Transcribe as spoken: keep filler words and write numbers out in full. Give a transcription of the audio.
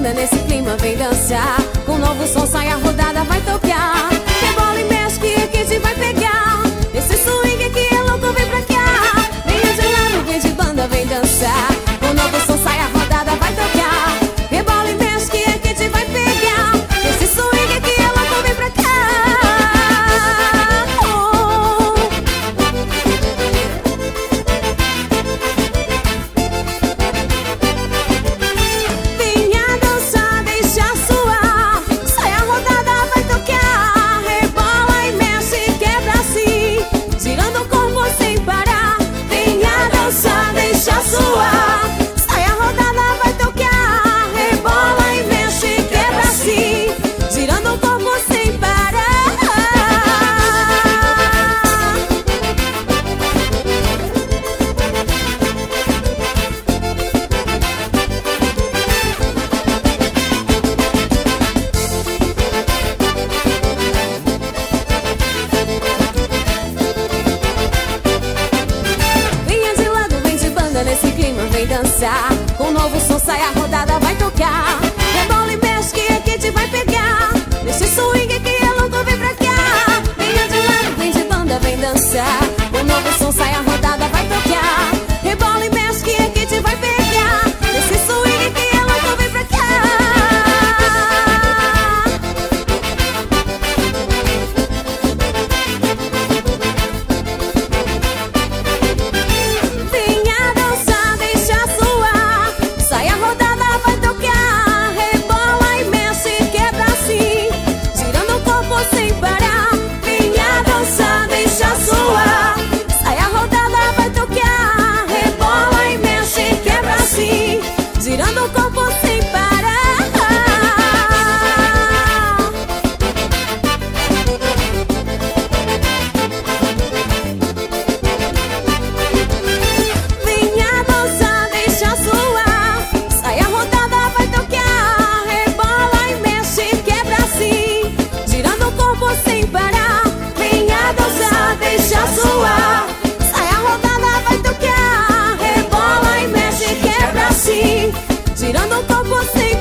banda nesse clima, vem dançar. Com novo som sai a rodada, vai tocar. Rebola e mexe que a gente vai pegar. Esse swing aqui é louco, vem pra cá. Vem de lado, vem de banda, vem dançar. Com novo som sai a rodada, vai tocar. Rebola e mexe que a gente vai pegar. Esse swing aqui é louco, vem pra cá. Oh. Venha dançar, deixa suar. Sai a rodada, vai tocar. Rebola e mexe, quebra assim, girando o corpo sem parar. Venha dançar, deixa suar. Sai a rodada, vai tocar. Rebola e mexe, quebra assim, girando o corpo sem parar. Venha de lado, vem de banda nesse clima, vem dançar. Com novo som sai a rodada, vai tocar. Rebola e mexe que a gente vai pegar. Nesse swing que é louco, vem pra cá. Venha de lado, vem de banda, vem dançar. Com novo som sai a rodada, vai tocar. Rebola e mexe que a gente vai pegar. Nesse swing que é louco, vem pra cá. Venha dançar, deixa suar. Sai a rodada, vai tocar. Rebola e mexe, quebra assim, girando o corpo sem parar. Venha dançar, deixa suar. Sai a rodada, vai tocar. Rebola e mexe, quebra assim, girando o corpo sem parar. Venha dançar, deixa suar. Sai a rodada, vai tocar. Rebola e mexe, quebra assim, girando o corpo sem parar. Venha dançar, deixa suar. Sai a rodada, vai tocar. Rebola e mexe, quebra assim, girando o corpo sem